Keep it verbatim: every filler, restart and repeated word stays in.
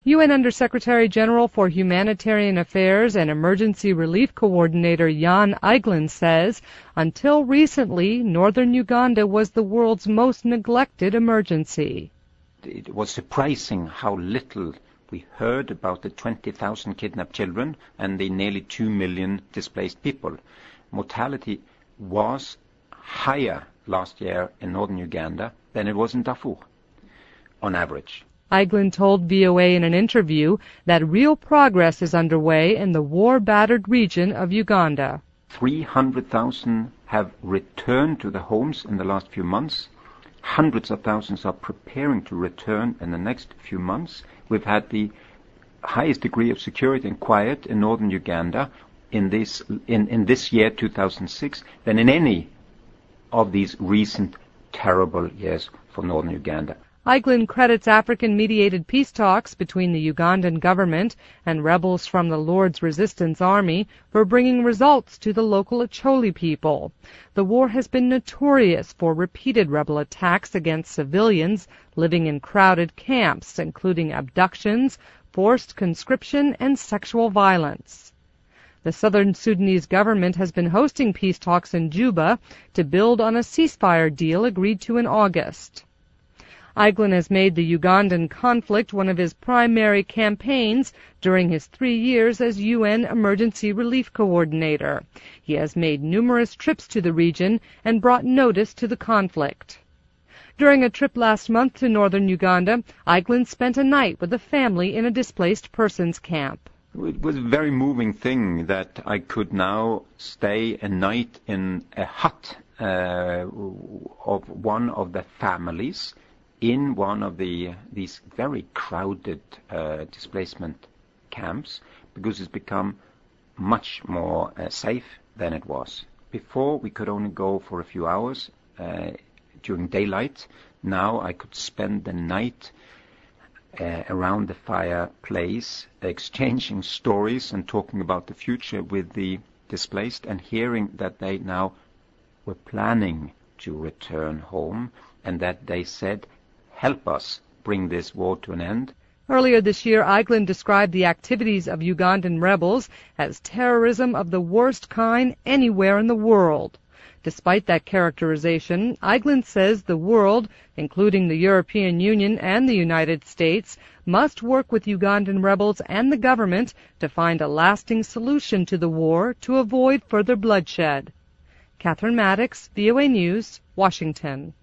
U N Undersecretary General for Humanitarian Affairs and Emergency Relief Coordinator Jan Egeland says, until recently, northern Uganda was the world's most neglected emergency. It was surprising how little we heard about the twenty thousand kidnapped children and the nearly two million displaced people. Mortality was higher last year in northern Uganda than it was in Darfur, on average. Egeland told V O A in an interview that real progress is underway in the war-battered region of Uganda. three hundred thousand have returned to their homes in the last few months. Hundreds of thousands are preparing to return in the next few months. We've had the highest degree of security and quiet in northern Uganda in this, in, in this year, two thousand six, than in any of these recent terrible years for northern Uganda. Egeland credits African-mediated peace talks between the Ugandan government and rebels from the Lord's Resistance Army for bringing results to the local Acholi people. The war has been notorious for repeated rebel attacks against civilians living in crowded camps, including abductions, forced conscription, and sexual violence. The southern Sudanese government has been hosting peace talks in Juba to build on a ceasefire deal agreed to in August. Egeland has made the Ugandan conflict one of his primary campaigns during his three years as U N Emergency Relief Coordinator. He has made numerous trips to the region and brought notice to the conflict. During a trip last month to northern Uganda, Egeland spent a night with a family in a displaced persons camp. It was a very moving thing that I could now stay a night in a hut uh, of one of the families in one of the these very crowded uh, displacement camps, because it's become much more uh, safe than it was. Before, we could only go for a few hours uh, during daylight. Now I could spend the night uh, around the fireplace, exchanging stories and talking about the future with the displaced, and hearing that they now were planning to return home, and that they said, help us bring this war to an end. Earlier this year, Egeland described the activities of Ugandan rebels as terrorism of the worst kind anywhere in the world. Despite that characterization, Egeland says the world, including the European Union and the United States, must work with Ugandan rebels and the government to find a lasting solution to the war to avoid further bloodshed. Catherine Maddox, V O A News, Washington.